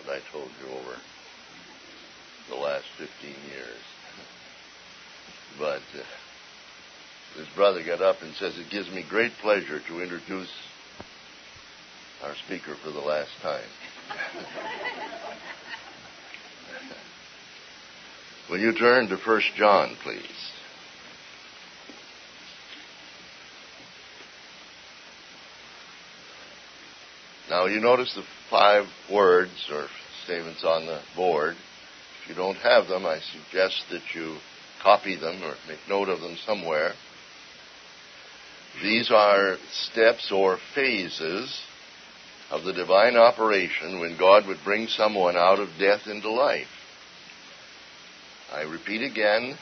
that I told you over the last 15 years. But this brother got up and says, it gives me great pleasure to introduce our speaker for the last time. Will you turn to 1 John, please? Now, you notice the 5 words or statements on the board. If you don't have them, I suggest that you copy them or make note of them somewhere. These are steps or phases of the divine operation when God would bring someone out of death into life. I repeat again,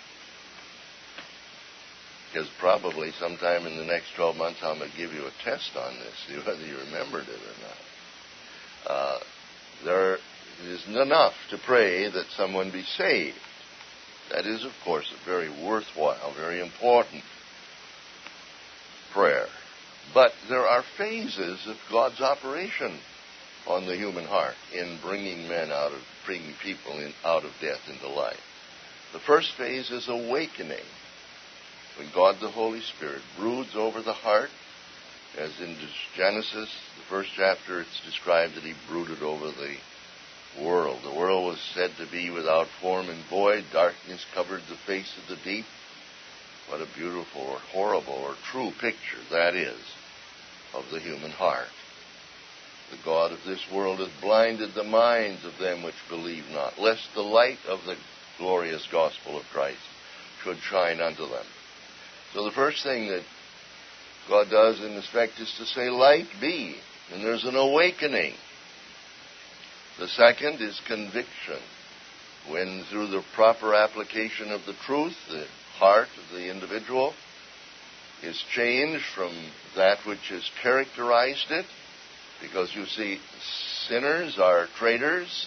because probably sometime in the next 12 months I'm going to give you a test on this, see whether you remembered it or not. There isn't enough to pray that someone be saved. That is, of course, a very worthwhile, very important prayer. But there are phases of God's operation on the human heart in bringing people out of death into life. The first phase is awakening. When God the Holy Spirit broods over the heart, as in Genesis, the first chapter, it's described that he brooded over the world. The world was said to be without form and void. Darkness covered the face of the deep. What a beautiful or horrible or true picture that is of the human heart. The God of this world hath blinded the minds of them which believe not, lest the light of the glorious gospel of Christ should shine unto them. So the first thing that God does in effect is to say, light be. And there's an awakening. The second is conviction. When through the proper application of the truth, the heart of the individual is changed from that which has characterized it. Because you see, sinners are traitors,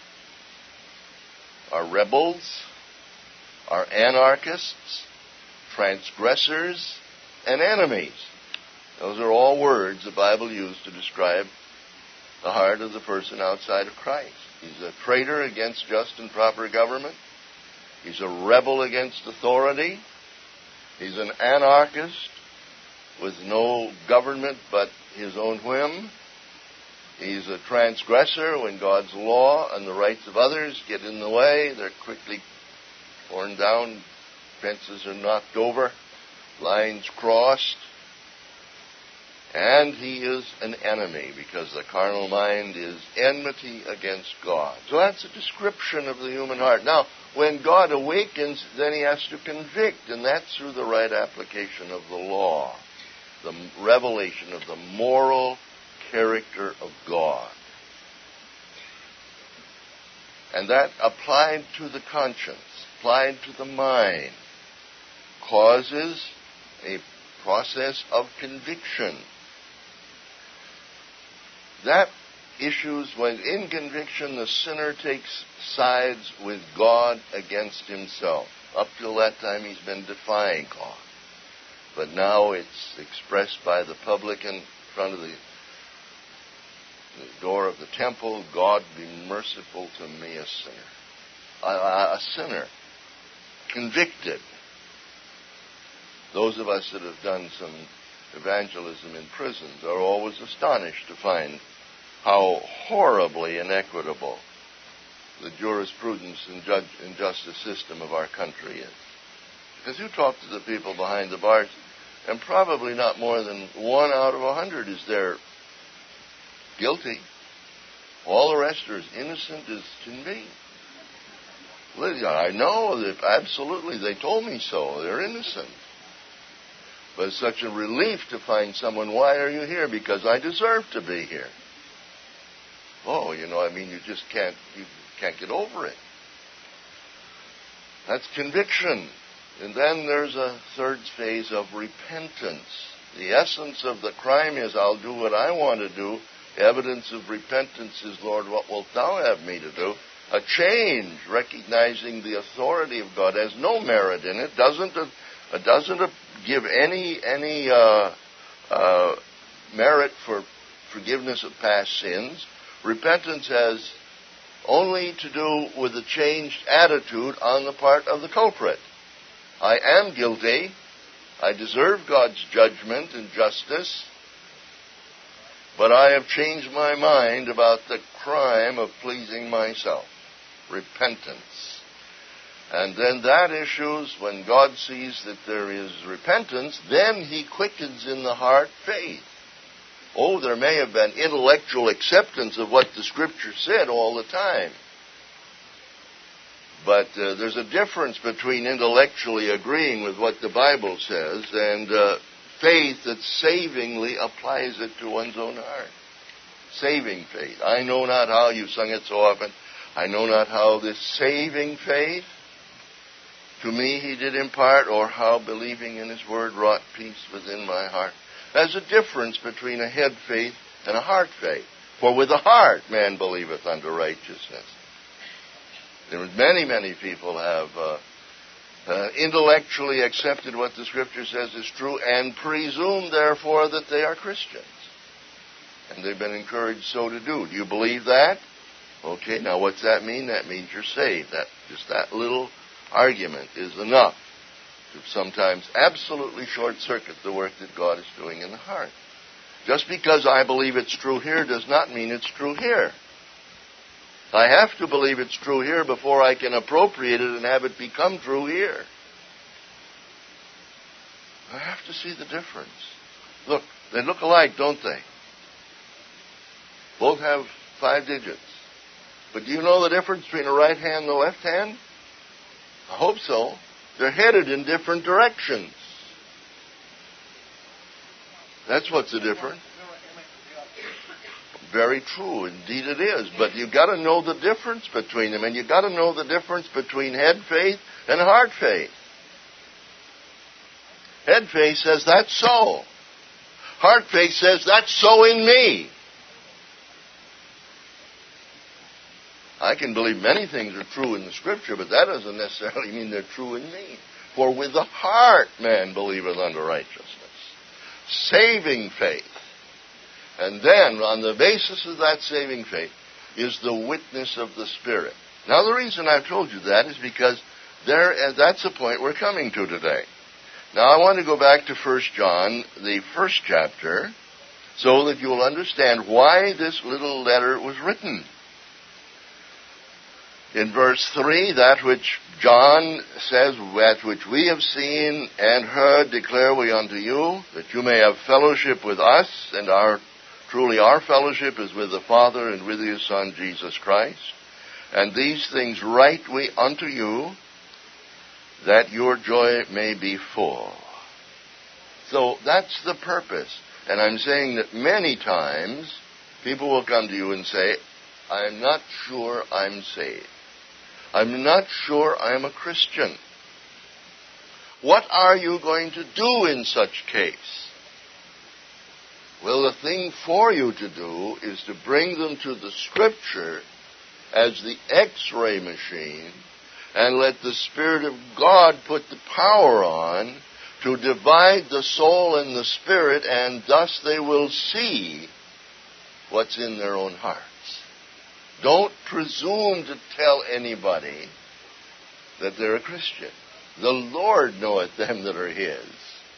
are rebels, are anarchists, transgressors, and enemies. Those are all words the Bible used to describe the heart of the person outside of Christ. He's a traitor against just and proper government. He's a rebel against authority. He's an anarchist with no government but his own whim. He's a transgressor when God's law and the rights of others get in the way. They're quickly torn down. Fences are knocked over. Lines crossed. And he is an enemy because the carnal mind is enmity against God. So that's a description of the human heart. Now, when God awakens, then he has to convict, and that's through the right application of the law, the revelation of the moral character of God. And that applied to the conscience, applied to the mind, causes a process of conviction. That issues when in conviction the sinner takes sides with God against himself. Up till that time he's been defying God. But now it's expressed by the publican in front of the door of the temple, God be merciful to me, a sinner. A sinner. Convicted. Those of us that have done some evangelism in prisons are always astonished to find how horribly inequitable the jurisprudence and justice system of our country is. Because you talk to the people behind the bars, and probably not more than 1 out of 100 is there guilty. All the rest are as innocent as can be. I know that absolutely, they told me so. They're innocent. But it's such a relief to find someone, why are you here? Because I deserve to be here. Oh, you just can't get over it. That's conviction. And then there's a third phase of repentance. The essence of the crime is, I'll do what I want to do. Evidence of repentance is, Lord, what wilt thou have me to do? A change, recognizing the authority of God has no merit in it, doesn't give any merit for forgiveness of past sins. Repentance has only to do with a changed attitude on the part of the culprit. I am guilty. I deserve God's judgment and justice. But I have changed my mind about the crime of pleasing myself. Repentance. And then that issues, when God sees that there is repentance, then He quickens in the heart faith. Oh, there may have been intellectual acceptance of what the Scripture said all the time. But there's a difference between intellectually agreeing with what the Bible says and faith that savingly applies it to one's own heart. Saving faith. I know not how, you've sung it so often, I know not how this saving faith to me He did impart, or how believing in His word wrought peace within my heart. There's a difference between a head faith and a heart faith. For with the heart man believeth unto righteousness. Many people have intellectually accepted what the Scripture says is true and presume, therefore, that they are Christians. And they've been encouraged so to do. Do you believe that? Okay, now what's that mean? That means you're saved. Just that little argument is enough to sometimes absolutely short-circuit the work that God is doing in the heart. Just because I believe it's true here does not mean it's true here. I have to believe it's true here before I can appropriate it and have it become true here. I have to see the difference. Look, they look alike, don't they? Both have 5 digits. But do you know the difference between the right hand and the left hand? I hope so. They're headed in different directions. That's what's the difference. Very true, indeed it is. But you've got to know the difference between them, and you've got to know the difference between head faith and heart faith. Head faith says, that's so. Heart faith says, that's so in me. I can believe many things are true in the Scripture, but that doesn't necessarily mean they're true in me. For with the heart man believeth unto righteousness. Saving faith. And then, on the basis of that saving faith, is the witness of the Spirit. Now, the reason I've told you that is because that's the point we're coming to today. Now, I want to go back to 1 John, the 1st chapter, so that you'll understand why this little letter was written. In verse 3, that which John says, that which we have seen and heard declare we unto you, that you may have fellowship with us, and truly our fellowship is with the Father and with His Son, Jesus Christ. And these things write we unto you, that your joy may be full. So that's the purpose. And I'm saying that many times people will come to you and say, I'm not sure I'm saved. I'm not sure I'm a Christian. What are you going to do in such case? Well, the thing for you to do is to bring them to the Scripture as the X-ray machine and let the Spirit of God put the power on to divide the soul and the spirit, and thus they will see what's in their own hearts. Don't presume to tell anybody that they're a Christian. The Lord knoweth them that are His.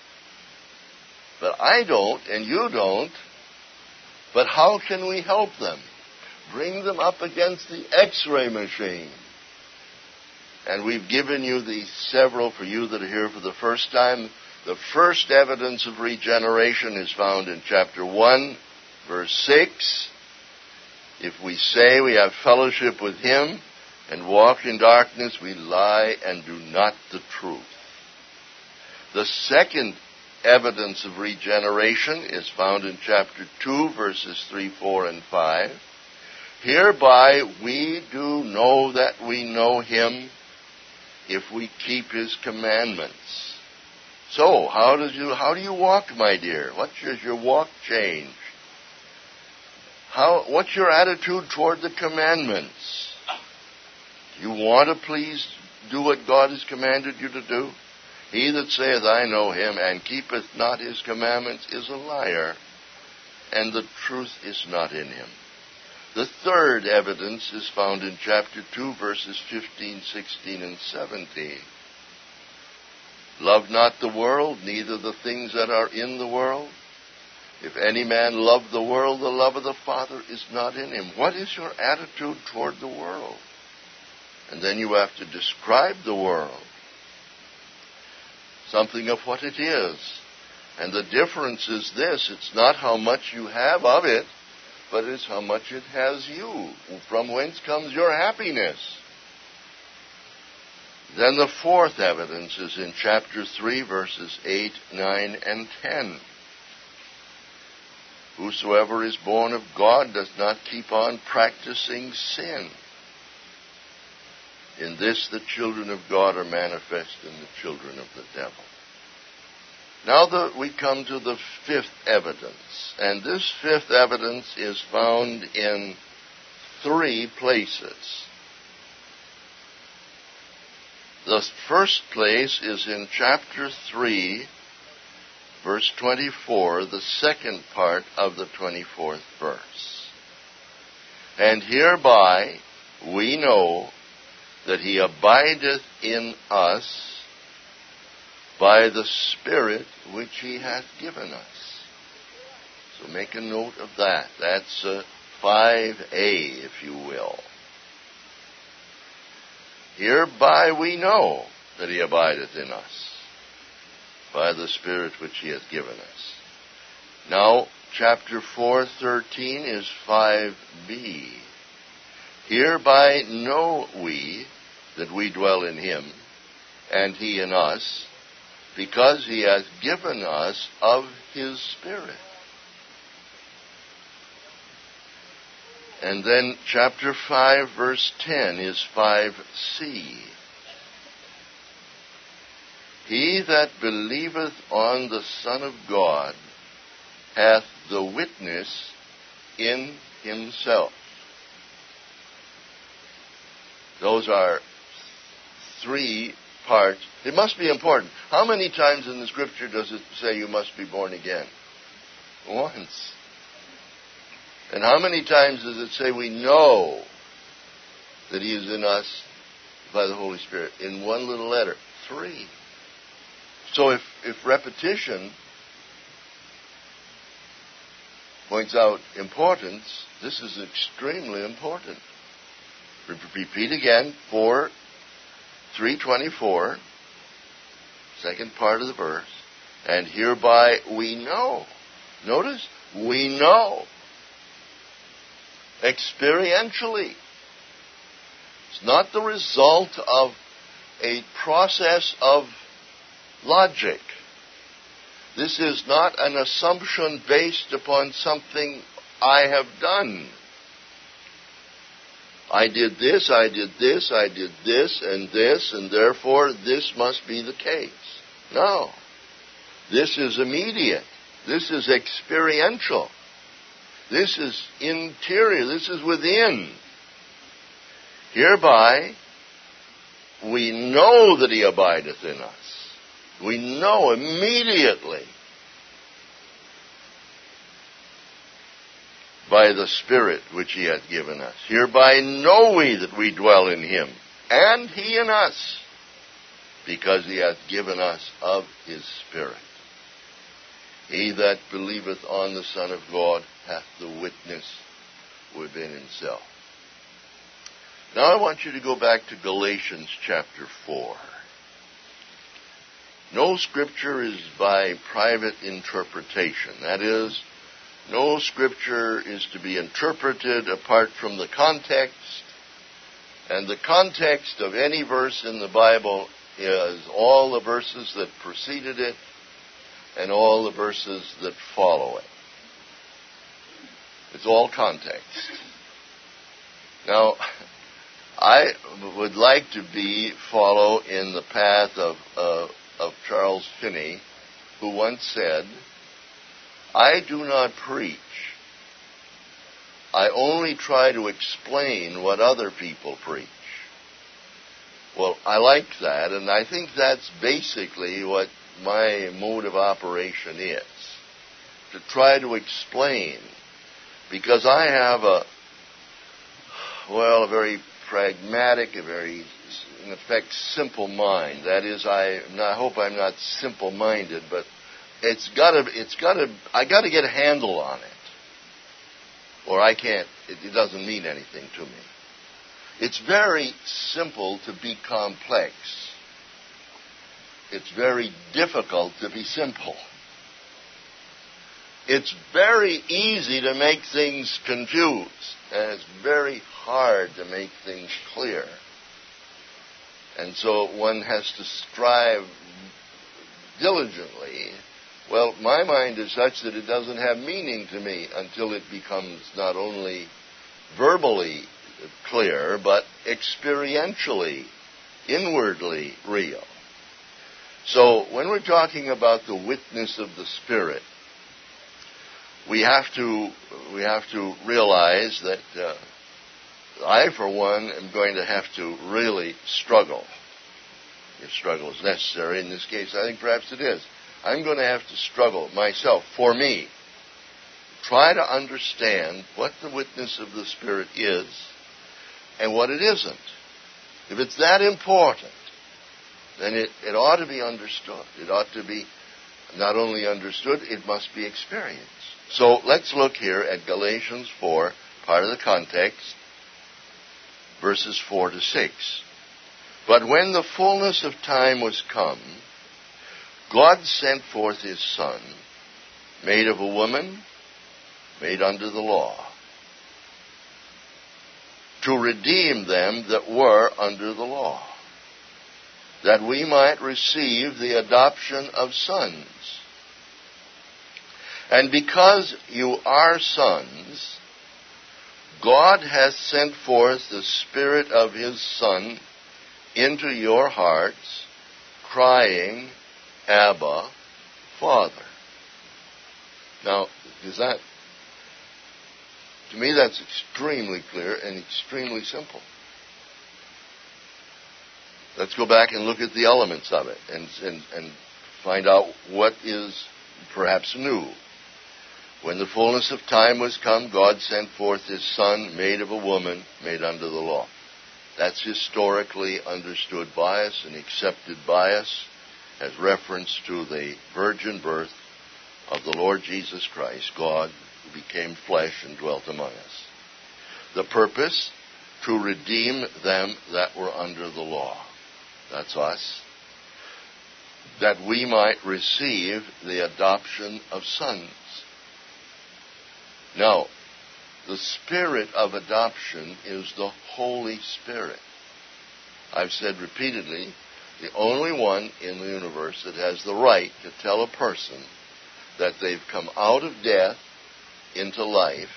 But I don't, and you don't. But how can we help them? Bring them up against the X-ray machine. And we've given you these several for you that are here for the first time. The first evidence of regeneration is found in chapter 1, verse 6. If we say we have fellowship with Him and walk in darkness, we lie and do not the truth. The second evidence of regeneration is found in chapter 2, verses 3, 4, and 5. Hereby we do know that we know Him if we keep His commandments. So, how do you walk, my dear? What does your walk change? What's your attitude toward the commandments? You want to please do what God has commanded you to do? He that saith, I know Him, and keepeth not His commandments, is a liar, and the truth is not in him. The third evidence is found in chapter 2, verses 15, 16, and 17. Love not the world, neither the things that are in the world. If any man love the world, the love of the Father is not in him. What is your attitude toward the world? And then you have to describe the world. Something of what it is. And the difference is this: it's not how much you have of it, but it's how much it has you. From whence comes your happiness? Then the fourth evidence is in chapter 3, verses 8, 9, and 10. Whosoever is born of God does not keep on practicing sin. In this the children of God are manifest in the children of the devil. Now we come to the fifth evidence. And this fifth evidence is found in 3 places. The first place is in chapter 3, verse 24, the second part of the 24th verse. And hereby we know that he abideth in us by the Spirit which he hath given us. So make a note of that. That's 5a, if you will. Hereby we know that he abideth in us by the Spirit which he hath given us. Now, chapter 4:13 is 5b. Hereby know we that we dwell in him, and he in us, because he hath given us of his Spirit. And then chapter 5, verse 10 is 5c. He that believeth on the Son of God hath the witness in himself. Those are 3 parts. It must be important. How many times in the Scripture does it say you must be born again? Once. And how many times does it say we know that he is in us by the Holy Spirit? In one little letter. 3. So if repetition points out importance, this is extremely important. Repeat again, 3:24, second part of the verse. And hereby we know. Notice, we know. Experientially. It's not the result of a process of logic. This is not an assumption based upon something I have done. I did this, I did this, I did this, and therefore this must be the case. No. This is immediate. This is experiential. This is interior. This is within. Hereby, we know that he abideth in us. We know immediately by the Spirit which he hath given us. Hereby know we that we dwell in him, and he in us, because he hath given us of his Spirit. He that believeth on the Son of God hath the witness within himself. Now I want you to go back to Galatians chapter 4. No Scripture is by private interpretation. That is, no Scripture is to be interpreted apart from the context. And the context of any verse in the Bible is all the verses that preceded it and all the verses that follow it. It's all context. Now, I would like to follow in the path of Charles Finney, who once said, I do not preach. I only try to explain what other people preach. Well, I like that, and I think that's basically what my mode of operation is. To try to explain. Because I have a very pragmatic, a very, in effect, simple mind. That is, I hope I'm not simple-minded, but I got to get a handle on it, or I can't. It doesn't mean anything to me. It's very simple to be complex. It's very difficult to be simple. It's very easy to make things confused, and it's very hard to make things clear. And so one has to strive diligently. Well, my mind is such that it doesn't have meaning to me until it becomes not only verbally clear, but experientially, inwardly real. So when we're talking about the witness of the Spirit, we have to realize that I, for one, am going to have to really struggle. If struggle is necessary in this case, I think perhaps it is. I'm going to have to struggle myself, for me, try to understand what the witness of the Spirit is and what it isn't. If it's that important, then it ought to be understood. It ought to be not only understood, it must be experienced. So let's look here at Galatians 4, part of the context, verses 4 to 6. But when the fullness of time was come, God sent forth his Son, made of a woman, made under the law, to redeem them that were under the law, that we might receive the adoption of sons. And because you are sons, God hath sent forth the Spirit of his Son into your hearts, crying, Abba, Father. Now, to me that's extremely clear and extremely simple. Let's go back and look at the elements of it and find out what is perhaps new. When the fullness of time was come, God sent forth his Son, made of a woman, made under the law. That's historically understood by us and accepted by us as reference to the virgin birth of the Lord Jesus Christ, God, who became flesh and dwelt among us. The purpose, to redeem them that were under the law. That's us. That we might receive the adoption of sons. Now, the Spirit of adoption is the Holy Spirit. I've said repeatedly, the only one in the universe that has the right to tell a person that they've come out of death into life,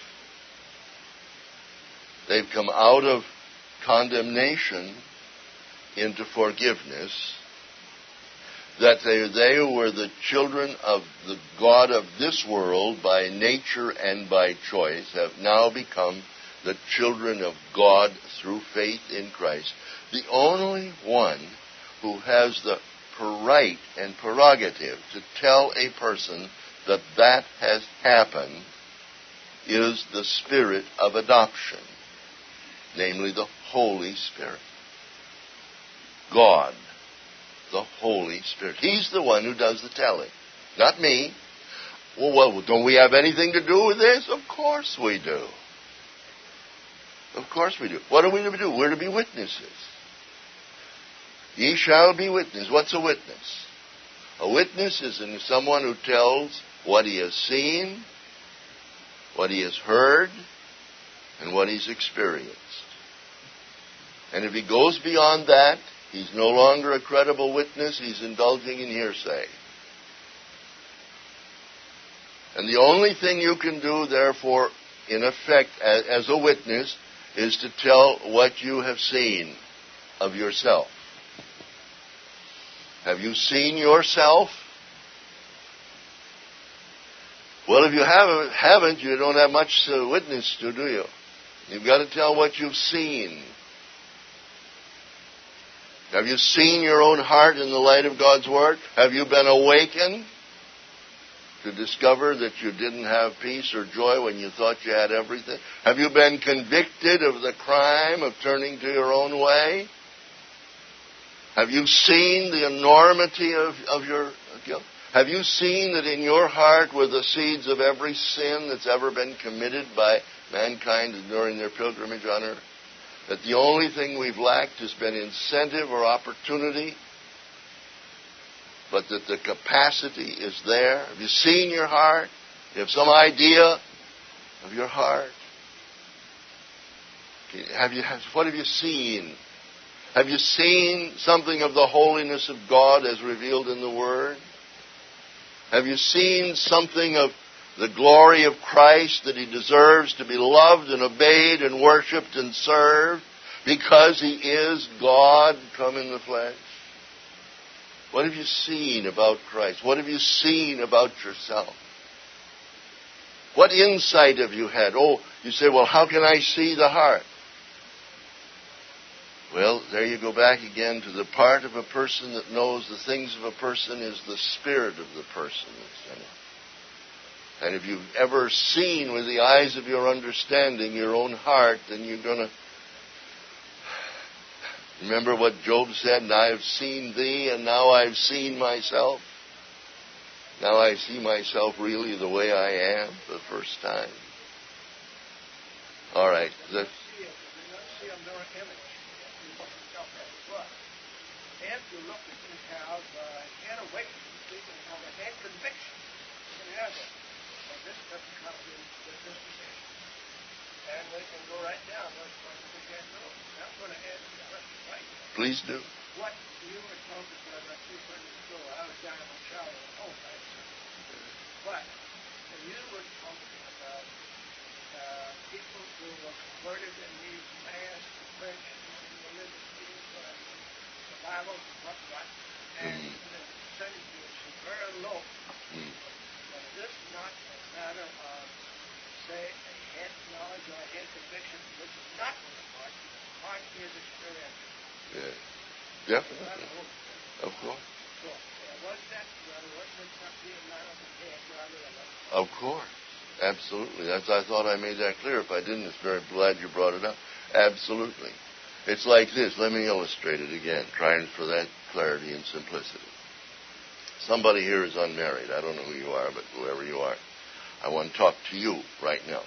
they've come out of condemnation into forgiveness, that they who were the children of the God of this world by nature and by choice have now become the children of God through faith in Christ. The only one who has the right and prerogative to tell a person that that has happened is the Spirit of adoption, namely the Holy Spirit. God, the Holy Spirit. He's the one who does the telling, not me. Well, don't we have anything to do with this? Of course we do. Of course we do. What are we to do? We're to be witnesses. Ye shall be witnesses. What's a witness? A witness is someone who tells what he has seen, what he has heard, and what he's experienced. And if he goes beyond that, he's no longer a credible witness. He's indulging in hearsay. And the only thing you can do, therefore, in effect, as a witness, is to tell what you have seen of yourself. Have you seen yourself? Well, if you haven't, you don't have much to witness to, do you? You've got to tell what you've seen. Have you seen your own heart in the light of God's Word? Have you been awakened? to discover that you didn't have peace or joy when you thought you had everything? Have you been convicted of the crime of turning to your own way? Have you seen the enormity of your guilt? Have you seen that in your heart were the seeds of every sin that's ever been committed by mankind during their pilgrimage on earth? That the only thing we've lacked has been incentive or opportunity, but that the capacity is there? Have you seen your heart? You have some idea of your heart? What have you seen? Have you seen something of the holiness of God as revealed in the Word? Have you seen something of the glory of Christ, that He deserves to be loved and obeyed and worshipped and served because He is God come in the flesh? What have you seen about Christ? What have you seen about yourself? What insight have you had? Oh, you say, well, how can I see the heart? Well, there you go back again to the part of a person that knows the things of a person is the spirit of the person that's in it. And if you've ever seen with the eyes of your understanding your own heart, then you're going to remember what Job said, and I have seen thee, and now I've seen myself. Now I see myself really the way I am for the first time. All right. If you look at you have head awakening, you can have a head conviction. You can have it. But this doesn't come in with this position. And we can go right down. That's what we can do. I'm going to ask you a question right now. Please do. What you were talking about a few minutes ago, I was down in the shower at home, right? But when you were talking about people who were converted in these mass conversions in the religious field, Bible and whatnot, and the percentage is very low. But is this not a matter of, say, a head knowledge or a head conviction, which is not with the heart? The heart is experiential. Yeah, definitely. Of course. So, wasn't it not be a matter of the head rather than the heart? Of course. Absolutely. I thought I made that clear. If I didn't, it's very glad you brought it up. Absolutely. It's like this. Let me illustrate it again, trying for that clarity and simplicity. Somebody here is unmarried. I don't know who you are, but whoever you are, I want to talk to you right now.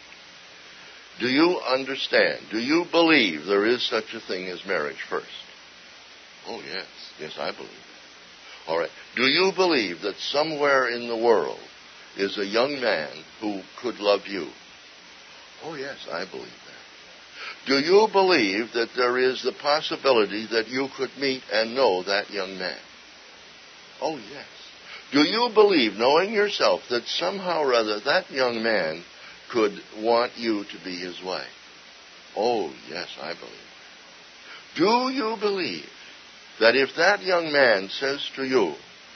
Do you understand? Do you believe there is such a thing as marriage first? Oh, yes. Yes, I believe it. All right. Do you believe that somewhere in the world is a young man who could love you? Oh, yes, I believe that. Do you believe that there is the possibility that you could meet and know that young man? Oh, yes. Do you believe, knowing yourself, that somehow or other that young man could want you to be his wife? Oh, yes, I believe. Do you believe that if that young man says to you,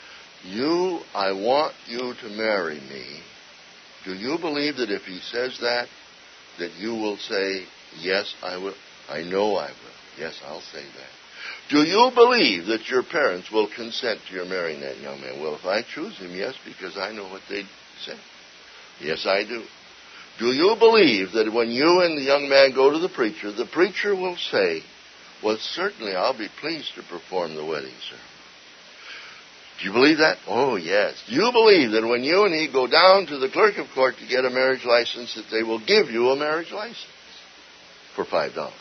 I want you to marry me, do you believe that if he says that you will say, yes, I will. I know I will. Yes, I'll say that. Do you believe that your parents will consent to your marrying that young man? Well, if I choose him, yes, because I know what they'd say. Yes, I do. Do you believe that when you and the young man go to the preacher will say, well, certainly I'll be pleased to perform the wedding ceremony? Do you believe that? Oh, yes. Do you believe that when you and he go down to the clerk of court to get a marriage license, that they will give you a marriage license for $5?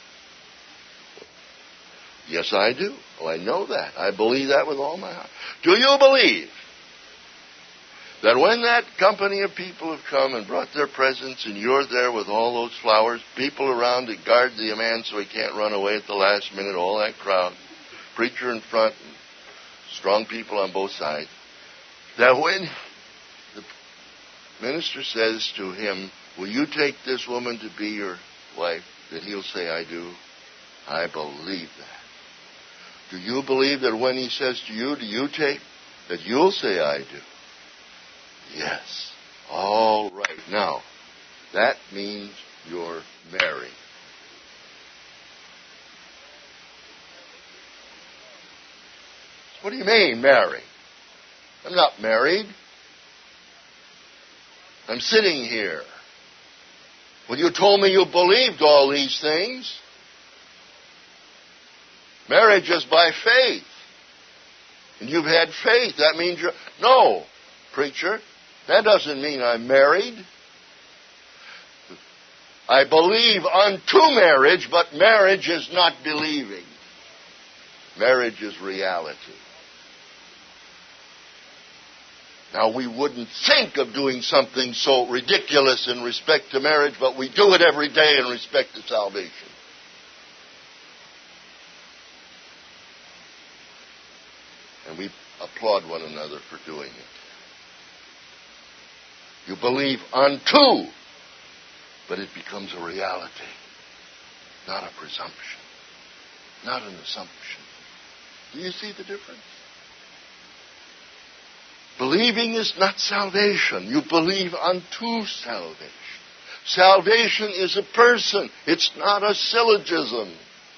Yes, I do. Oh, I know that. I believe that with all my heart. Do you believe that when that company of people have come and brought their presents and you're there with all those flowers, people around to guard the man so he can't run away at the last minute, all that crowd, preacher in front, and strong people on both sides, that when the minister says to him, will you take this woman to be your wife, that he'll say, I do? I believe that. Do you believe that when he says to you, do you take, that you'll say, I do? Yes. All right. Now, that means you're married. What do you mean, married? I'm not married. I'm sitting here. Well, you told me you believed all these things. Marriage is by faith. And you've had faith. That means you're... No, preacher, that doesn't mean I'm married. I believe unto marriage, but marriage is not believing. Marriage is reality. Now, we wouldn't think of doing something so ridiculous in respect to marriage, but we do it every day in respect to salvation. And we applaud one another for doing it. You believe unto, but it becomes a reality, not a presumption, not an assumption. Do you see the difference? Believing is not salvation. You believe unto salvation. Salvation is a person. It's not a syllogism.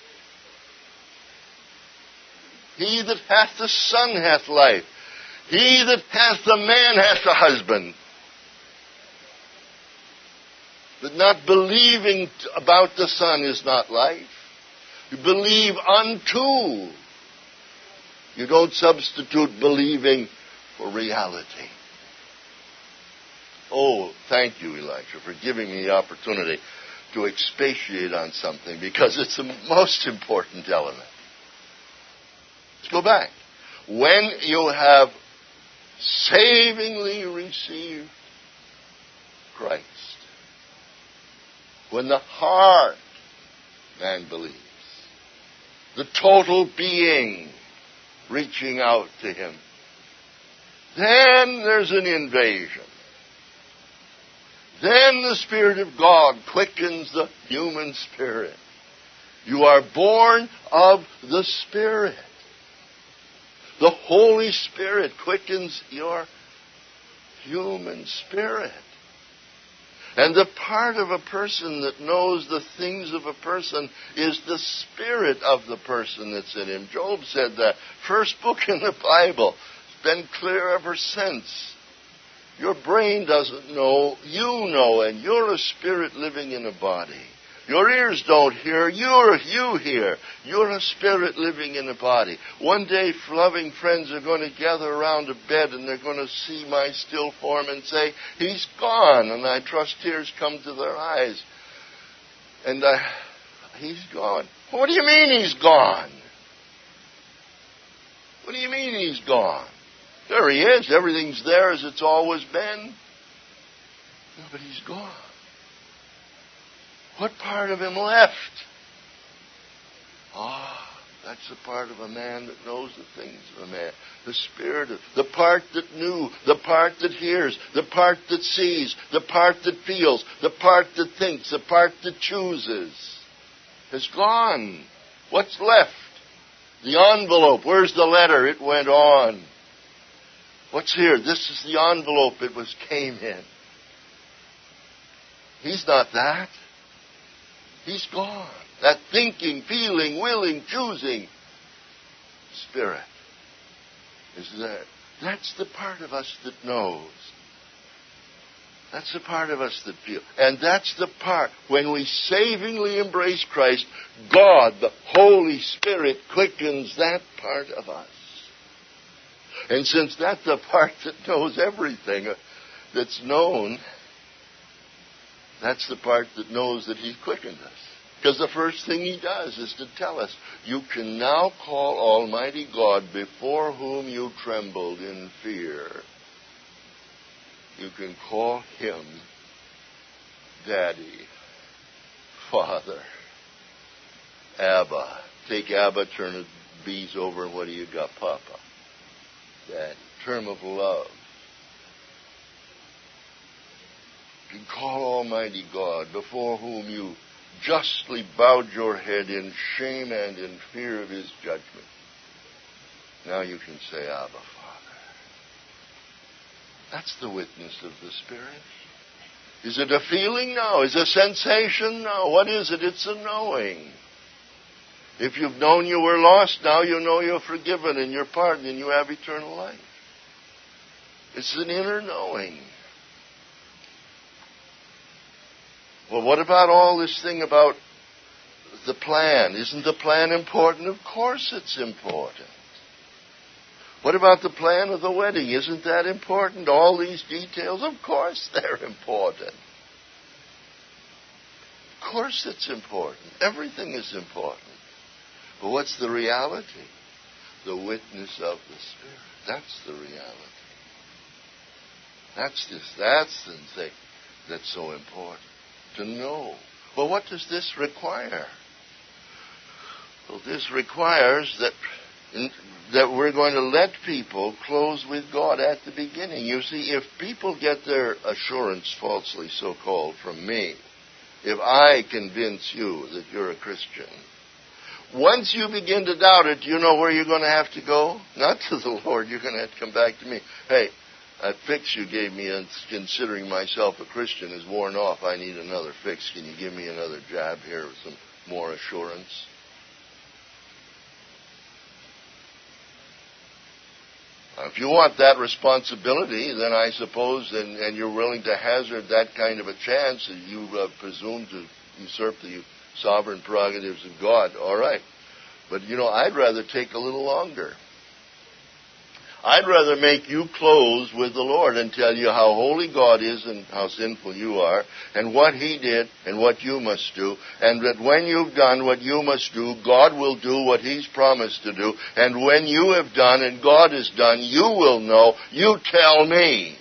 He that hath the Son hath life. He that hath the man hath a husband. But not believing about the Son is not life. You believe unto. You don't substitute believing for reality. Oh, thank you, Elisha, for giving me the opportunity to expatiate on something, because it's the most important element. Let's go back. When you have savingly received Christ, when the heart, man believes, the total being reaching out to him, then there's an invasion. Then the Spirit of God quickens the human spirit. You are born of the Spirit. The Holy Spirit quickens your human spirit. And the part of a person that knows the things of a person is the spirit of the person that's in him. Job said that. First book in the Bible. It's been clear ever since. Your brain doesn't know, you know, and you're a spirit living in a body. Your ears don't hear, you hear. You're a spirit living in a body. One day, loving friends are going to gather around a bed and they're going to see my still form and say, he's gone. And I trust tears come to their eyes. And he's gone. What do you mean he's gone? What do you mean he's gone? There he is. Everything's there as it's always been. No, but he's gone. What part of him left? That's the part of a man that knows the things of a man. The spirit of the part that knew, the part that hears, the part that sees, the part that feels, the part that thinks, the part that chooses has gone. What's left? The envelope. Where's the letter? It went on. What's here? This is the envelope it came in. He's not that. He's gone. That thinking, feeling, willing, choosing spirit is there. That's the part of us that knows. That's the part of us that feels. And that's the part, when we savingly embrace Christ, God, the Holy Spirit, quickens that part of us. And since that's the part that knows everything that's known, that's the part that knows that He's quickened us. Because the first thing He does is to tell us, you can now call Almighty God, before whom you trembled in fear. You can call Him Daddy, Father, Abba. Take Abba, turn the B's over, and what do you got? Papa. Daddy. Term of love. You can call Almighty God, before whom you justly bowed your head in shame and in fear of His judgment. Now you can say, Abba, Father. That's the witness of the Spirit. Is it a feeling? No. Is it a sensation? No. What is it? It's a knowing. If you've known you were lost, now you know you're forgiven and you're pardoned and you have eternal life. It's an inner knowing. Well, what about all this thing about the plan? Isn't the plan important? Of course it's important. What about the plan of the wedding? Isn't that important? All these details? Of course they're important. Of course it's important. Everything is important. But what's the reality? The witness of the Spirit. That's the reality. That's the thing that's so important to know. Well, what does this require? Well, this requires that we're going to let people close with God at the beginning. You see, if people get their assurance, falsely so-called, from me, if I convince you that you're a Christian, once you begin to doubt it, do you know where you're going to have to go? Not to the Lord. You're going to have to come back to me. Hey, that fix you gave me in considering myself a Christian is worn off. I need another fix. Can you give me another jab here with some more assurance? If you want that responsibility, then I suppose, and you're willing to hazard that kind of a chance, and you presume to usurp the sovereign prerogatives of God, all right. But, I'd rather take a little longer. I'd rather make you close with the Lord and tell you how holy God is and how sinful you are, and what He did and what you must do, and that when you've done what you must do, God will do what He's promised to do, and when you have done and God has done, you will know. You tell me.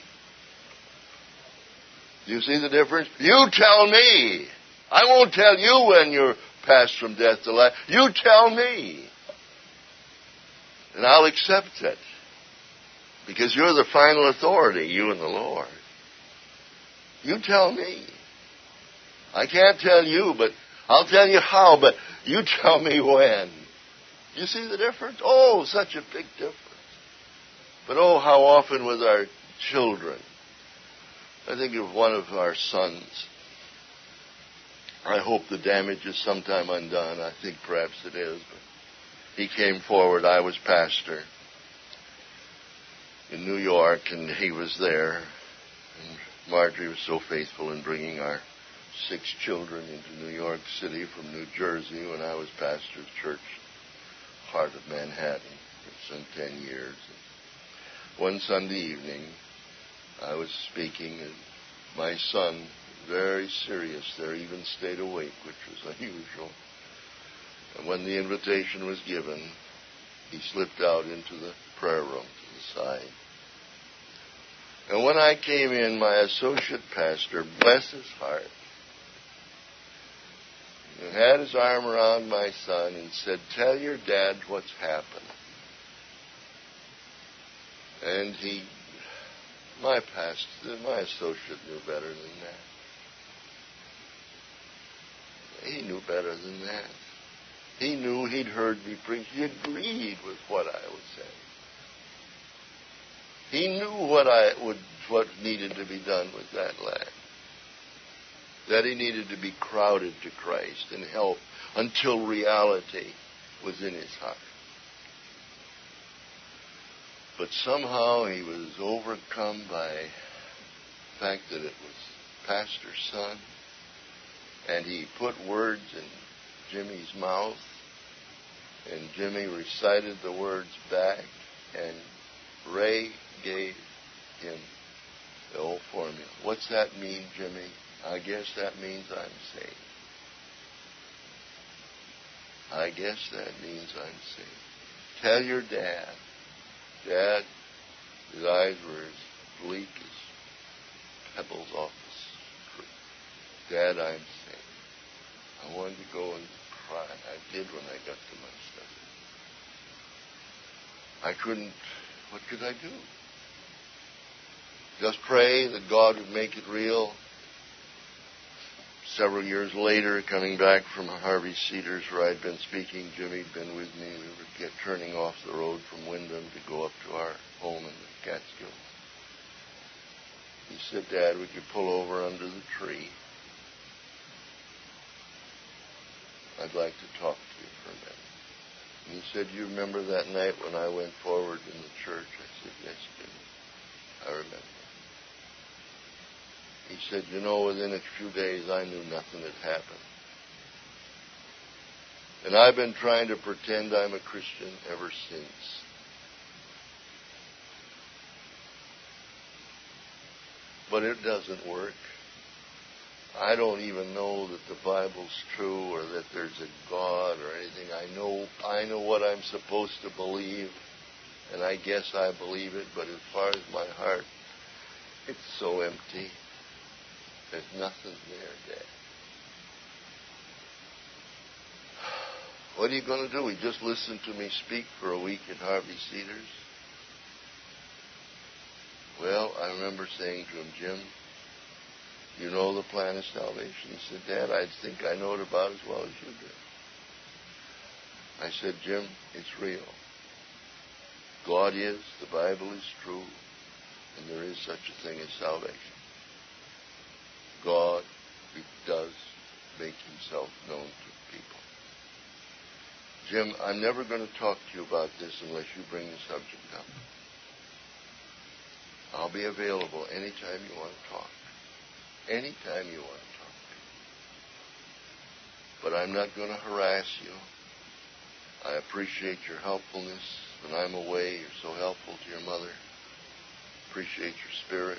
Do you see the difference? You tell me. I won't tell you when you're passed from death to life. You tell me. And I'll accept it. Because you're the final authority, you and the Lord. You tell me. I can't tell you, but I'll tell you how, but you tell me when. You see the difference? Oh, such a big difference. But oh, how often with our children. I think of one of our sons. I hope the damage is sometime undone. I think perhaps it is. But he came forward. I was pastor in New York, and he was there. And Marjorie was so faithful in bringing our 6 children into New York City from New Jersey when I was pastor of church, heart of Manhattan, for some 10 years. And one Sunday evening, I was speaking, and my son, very serious there, even stayed awake, which was unusual. And when the invitation was given, he slipped out into the prayer room to the side. And when I came in, my associate pastor, bless his heart, had his arm around my son and said, "Tell your dad what's happened." And my associate knew better than that. He knew better than that. He knew, he'd heard me preach. He agreed with what I was saying. He knew what needed to be done with that lad. That he needed to be crowded to Christ and helped until reality was in his heart. But somehow he was overcome by the fact that it was pastor's son, and he put words in Jimmy's mouth, and Jimmy recited the words back, and Ray gave him the old formula. What's that mean, Jimmy? I guess that means I'm saved. I guess that means I'm saved. Tell your dad. Dad, his eyes were as bleak as pebbles off the street. Dad, I'm saved. I wanted to go and cry. I did when I got to my study. I couldn't. What could I do? Just pray that God would make it real. Several years later, coming back from Harvey Cedars, where I'd been speaking, Jimmy'd been with me. We were turning off the road from Wyndham to go up to our home in the Catskills. He said, "Dad, would you pull over under the tree? I'd like to talk to you for a minute." And he said, "You remember that night when I went forward in the church?" I said, "Yes, Jimmy, I remember." He said, you know, within a few days I knew nothing had happened. And I've been trying to pretend I'm a Christian ever since. But it doesn't work. I don't even know that the Bible's true or that there's a God or anything. I know what I'm supposed to believe, and I guess I believe it, but as far as my heart, it's so empty. There's nothing there, Dad. What are you going to do? We just listened to me speak for a week at Harvey Cedars. Well, I remember saying to him, Jim, you know the plan of salvation? He said, Dad, I think I know it about as well as you do. I said, Jim, it's real. God is, the Bible is true, and there is such a thing as salvation. God does make himself known to people. Jim, I'm never going to talk to you about this unless you bring the subject up. I'll be available anytime you want to talk. Anytime you want to talk. But I'm not going to harass you. I appreciate your helpfulness. When I'm away, you're so helpful to your mother. Appreciate your spirit.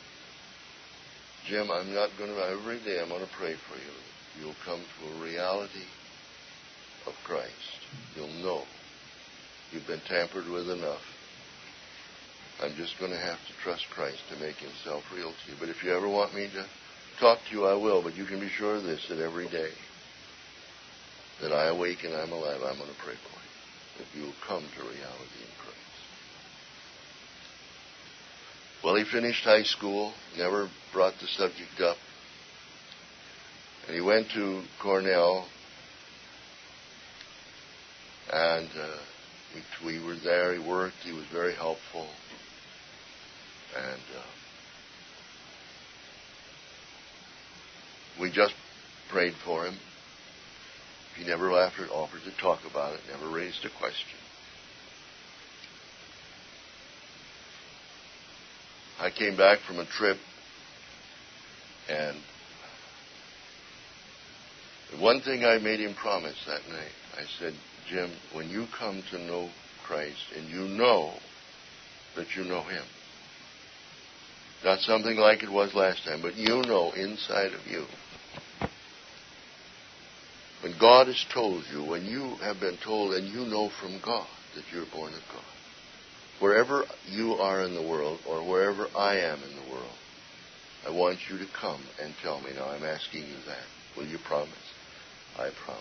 Jim, I'm not going to, every day I'm going to pray for you. You'll come to a reality of Christ. You'll know you've been tampered with enough. I'm just going to have to trust Christ to make himself real to you. But if you ever want me to talk to you, I will. But you can be sure of this, that every day that I awake and I'm alive, I'm going to pray for you, that you'll come to reality in Christ. Well, he finished high school, never brought the subject up. And he went to Cornell, and we were there. He worked. He was very helpful. And we just prayed for him. He never offered to talk about it, never raised a question. I came back from a trip, and the one thing I made him promise that night, I said, Jim, when you come to know Christ and you know that you know him, not something like it was last time, but you know inside of you, when God has told you, when you have been told and you know from God that you're born of God, wherever you are in the world or wherever I am in the world, I want you to come and tell me. Now, I'm asking you that. Will you promise? I promise.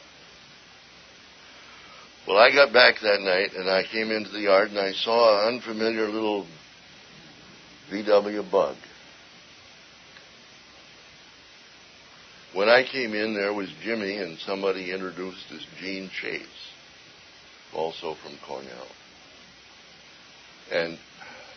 Well, I got back that night, and I came into the yard, and I saw an unfamiliar little VW bug. When I came in, there was Jimmy, and somebody introduced as Gene Chase, also from Cornell. And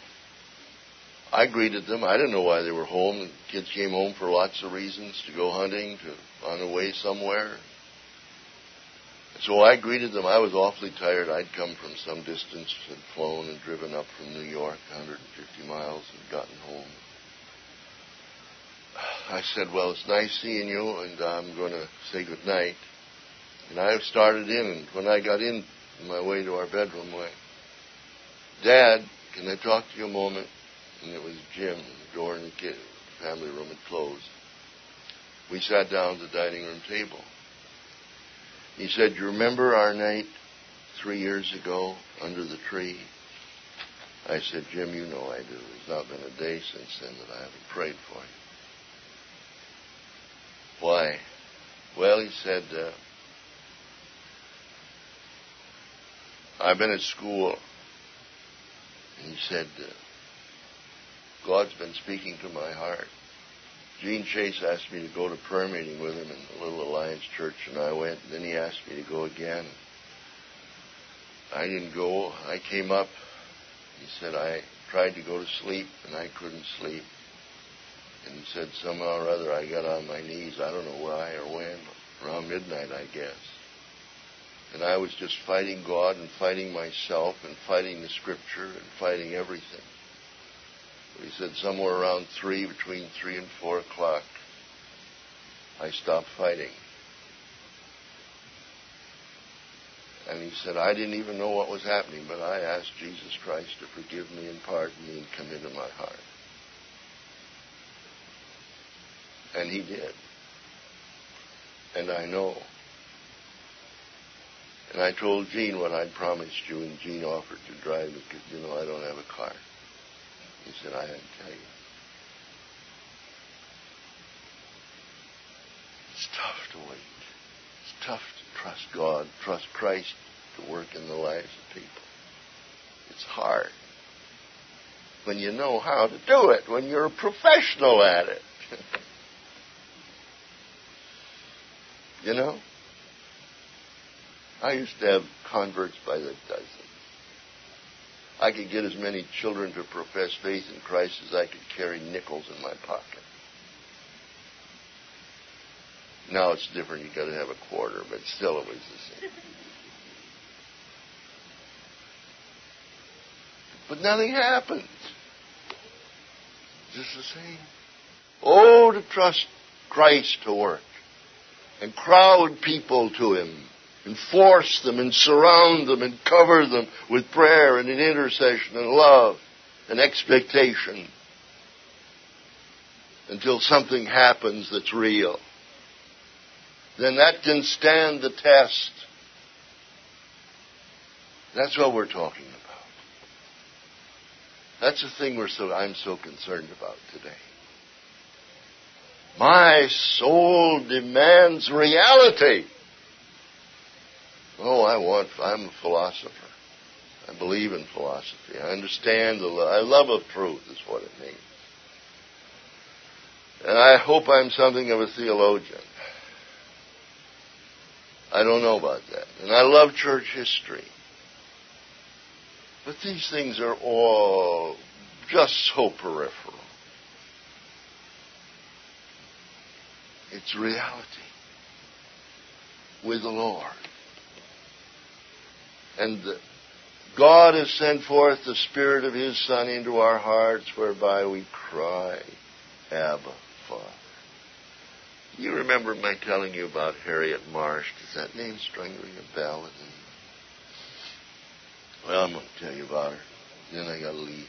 I greeted them. I didn't know why they were home. The kids came home for lots of reasons, to go hunting, on the way somewhere. So I greeted them. I was awfully tired. I'd come from some distance, had flown and driven up from New York, 150 miles, and gotten home. I said, well, it's nice seeing you, and I'm going to say good night. And I started in, and when I got in on my way to our bedroom, I, Dad, can I talk to you a moment? And it was Jim. The door in the family room had closed. We sat down at the dining room table. He said, you remember our night 3 years ago under the tree? I said, Jim, you know I do. There's not been a day since then that I haven't prayed for you. Why? Well, he said, I've been at school. And he said, God's been speaking to my heart. Gene Chase asked me to go to prayer meeting with him in the Little Alliance Church, and I went. And then he asked me to go again. I didn't go. I came up. He said, I tried to go to sleep, and I couldn't sleep. And he said, somehow or other, I got on my knees. I don't know why or when. Around midnight, I guess. And I was just fighting God and fighting myself and fighting the Scripture and fighting everything. He said somewhere around 3, between 3 and 4 o'clock, I stopped fighting. And he said, I didn't even know what was happening, but I asked Jesus Christ to forgive me and pardon me and come into my heart. And he did. And I know. And I told Gene what I'd promised you, and Gene offered to drive me because, I don't have a car. He said, I had to tell you. It's tough to wait. It's tough to trust God, trust Christ to work in the lives of people. It's hard when you know how to do it, when you're a professional at it. I used to have converts by the dozen. I could get as many children to profess faith in Christ as I could carry nickels in my pocket. Now it's different. You've got to have a quarter, but still it was the same. But nothing happens. Just the same. Oh, to trust Christ to work and crowd people to Him and force them and surround them and cover them with prayer and in intercession and love and expectation until something happens that's real. Then that can stand the test. That's what we're talking about. That's the thing I'm so concerned about today. My soul demands reality. Oh, I'm a philosopher. I believe in philosophy. I understand I love of truth is what it means. And I hope I'm something of a theologian. I don't know about that. And I love church history. But these things are all just so peripheral. It's reality with the Lord. And God has sent forth the Spirit of His Son into our hearts, whereby we cry, Abba, Father. You remember my telling you about Harriet Marsh? Does that name ring a bell? Well, I'm going to tell you about her. Then I got to leave.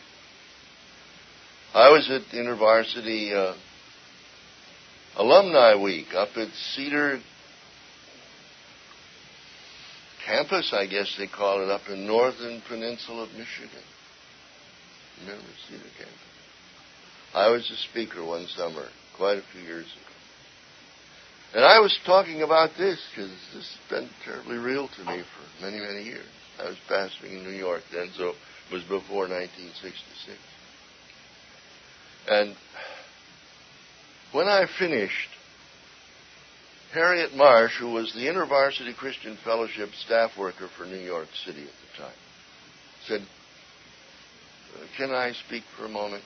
I was at InterVarsity Alumni Week up at Cedar Campus, I guess they call it, up in northern peninsula of Michigan. Remember Cedar Campus? I was a speaker one summer, quite a few years ago. And I was talking about this because this has been terribly real to me for many, many years. I was pastoring in New York then, so it was before 1966. And when I finished, Harriet Marsh, who was the InterVarsity Christian Fellowship staff worker for New York City at the time, said, can I speak for a moment?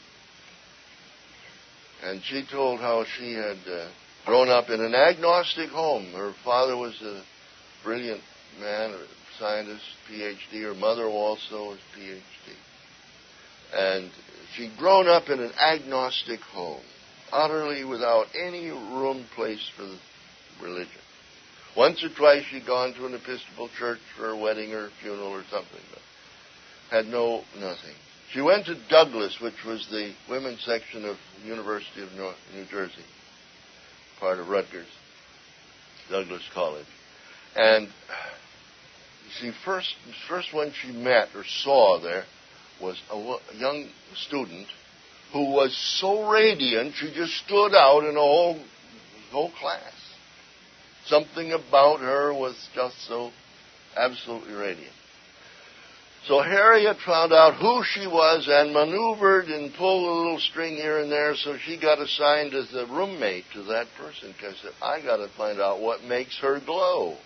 And she told how she had grown up in an agnostic home. Her father was a brilliant man, a scientist, PhD. Her mother also was PhD. And she'd grown up in an agnostic home, utterly without any room placed for the religion. Once or twice she'd gone to an Episcopal church for a wedding or a funeral or something, but had nothing. She went to Douglas, which was the women's section of University of New Jersey, part of Rutgers, Douglas College. And she first one she met or saw there was a young student who was so radiant she just stood out in a whole class. Something about her was just so absolutely radiant. So Harriet found out who she was and maneuvered and pulled a little string here and there, so she got assigned as a roommate to that person because I got to find out what makes her glow.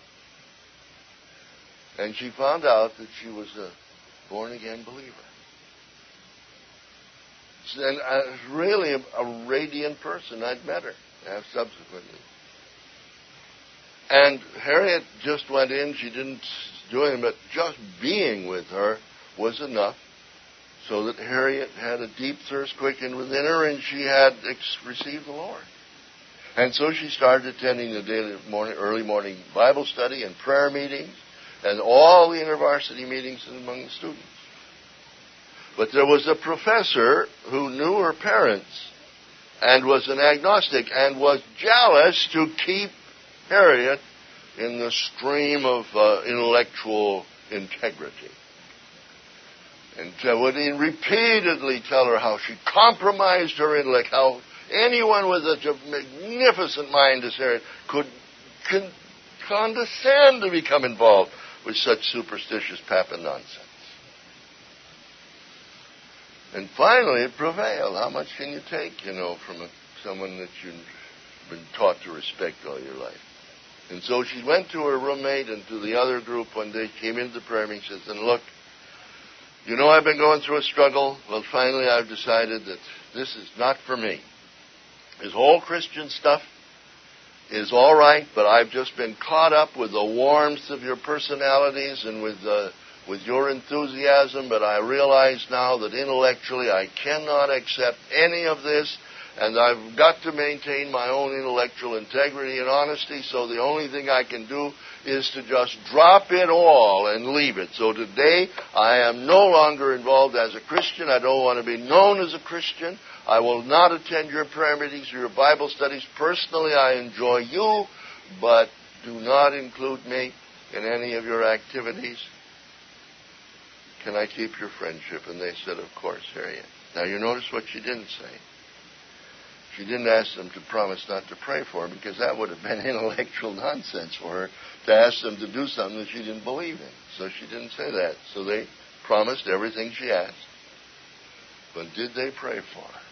And she found out that she was a born-again believer. And really a radiant person. I'd met her subsequently. And Harriet just went in. She didn't do anything, but just being with her was enough so that Harriet had a deep thirst quickened within her, and she had received the Lord. And so she started attending the early morning Bible study and prayer meetings and all the InterVarsity meetings among the students. But there was a professor who knew her parents and was an agnostic and was jealous to keep Harriet in the stream of intellectual integrity. And would repeatedly tell her how she compromised her intellect, how anyone with such a magnificent mind as Harriet could condescend to become involved with such superstitious papa nonsense. And finally it prevailed. How much can you take, from someone that you've been taught to respect all your life? And so she went to her roommate and to the other group one day, came into the prayer meeting, and says, and look, I've been going through a struggle. Well, finally I've decided that this is not for me. This whole Christian stuff is all right, but I've just been caught up with the warmth of your personalities and with your enthusiasm, but I realize now that intellectually I cannot accept any of this, and I've got to maintain my own intellectual integrity and honesty, so the only thing I can do is to just drop it all and leave it. So today I am no longer involved as a Christian. I don't want to be known as a Christian. I will not attend your prayer meetings or your Bible studies. Personally, I enjoy you, but do not include me in any of your activities. Can I keep your friendship? And they said, of course, Harriet. Now, you notice what she didn't say. She didn't ask them to promise not to pray for her, because that would have been intellectual nonsense for her to ask them to do something that she didn't believe in. So she didn't say that. So they promised everything she asked. But did they pray for her?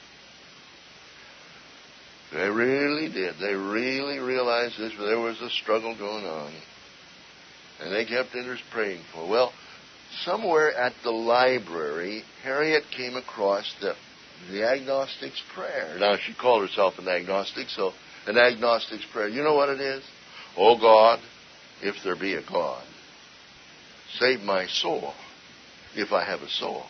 They really did. They really realized this. There was a struggle going on. And they kept praying for her. Well, somewhere at the library, Harriet came across the agnostic's prayer. Now, she called herself an agnostic, so an agnostic's prayer. You know what it is? Oh God, if there be a God, save my soul, if I have a soul.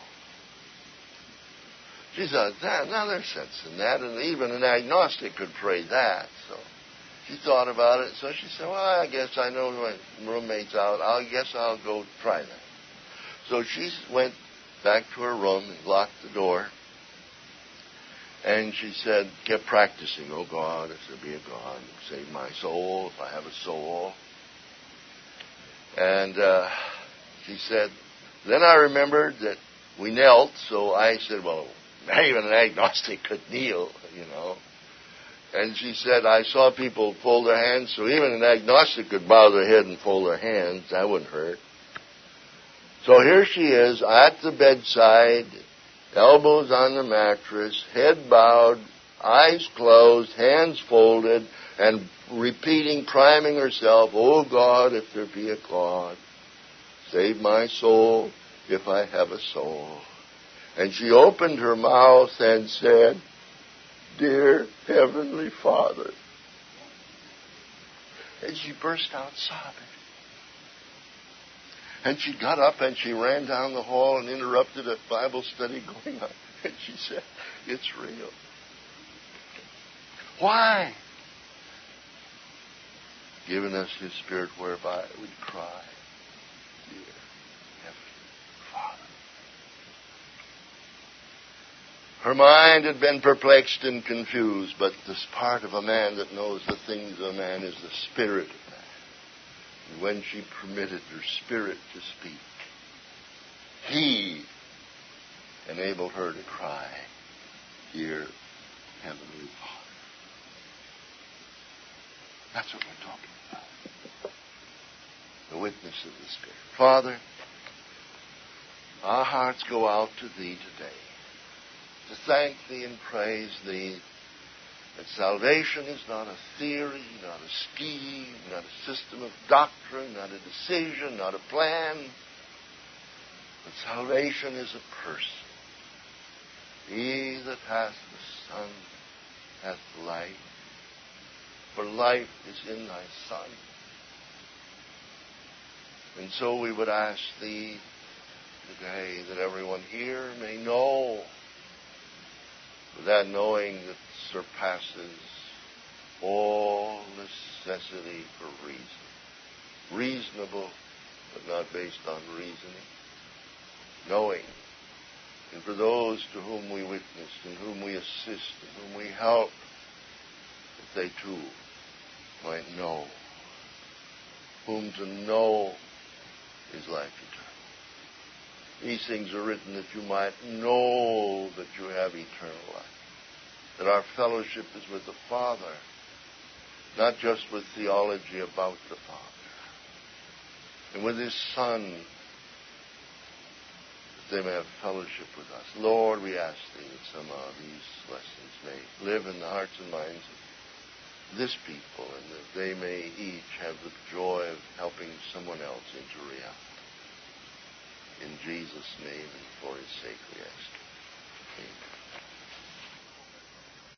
She said, now there's sense in that, and even an agnostic could pray that. So she thought about it, so she said, well, I guess I know my roommate's out. I guess I'll go try that. So she went back to her room and locked the door. And she said, kept practicing, oh God, if there be a God, save my soul, if I have a soul. And she said, then I remembered that we knelt, so I said, well, even an agnostic could kneel, And she said, I saw people fold their hands, so even an agnostic could bow their head and fold their hands. That wouldn't hurt. So here she is at the bedside, elbows on the mattress, head bowed, eyes closed, hands folded, and repeating, priming herself, oh God, if there be a God, save my soul if I have a soul. And she opened her mouth and said, dear Heavenly Father. And she burst out sobbing. And she got up and she ran down the hall and interrupted a Bible study going on. And she said, it's real. Why? Given us His Spirit whereby we cry, dear Heavenly Father. Her mind had been perplexed and confused, but this part of a man that knows the things of a man is the spirit of man. And when she permitted her spirit to speak, He enabled her to cry, dear Heavenly Father. That's what we're talking about. The witness of the Spirit. Father, our hearts go out to Thee today to thank Thee and praise Thee that salvation is not a theory, not a scheme, not a system of doctrine, not a decision, not a plan, but salvation is a person. He that hath the Son hath life, for life is in Thy Son. And so we would ask Thee today that everyone here may know, with that knowing that surpasses all necessity for reason. Reasonable, but not based on reasoning. Knowing. And for those to whom we witness, and whom we assist, and whom we help, that they too might know. Whom to know is life eternal. These things are written that you might know that you have eternal life. That our fellowship is with the Father, not just with theology about the Father, and with His Son, that they may have fellowship with us. Lord, we ask Thee that somehow these lessons may live in the hearts and minds of this people, and that they may each have the joy of helping someone else into reality. In Jesus' name and for His sake we ask. Amen.